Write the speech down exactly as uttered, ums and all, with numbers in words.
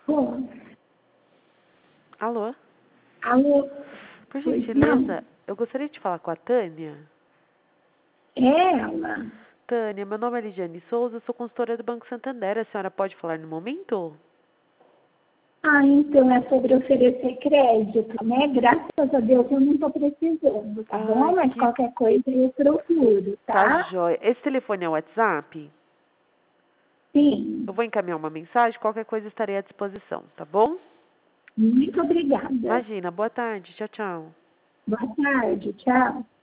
Pô, Alô? alô? Por Pois não? gentileza, eu gostaria de falar com a Tânia. É ela. Tânia, meu nome é Lidiane Souza, sou consultora do Banco Santander. A senhora pode falar no momento? Ah, então é sobre oferecer crédito, né? Graças a Deus eu não estou precisando, tá bom? Ai, Mas que qualquer coisa eu procuro, tá tá? jóia. Esse telefone é o WhatsApp? Eu Sim. vou encaminhar uma mensagem, qualquer coisa estarei à disposição, tá bom? Muito obrigada. Imagina, boa tarde, tchau, tchau. Boa tarde, tchau.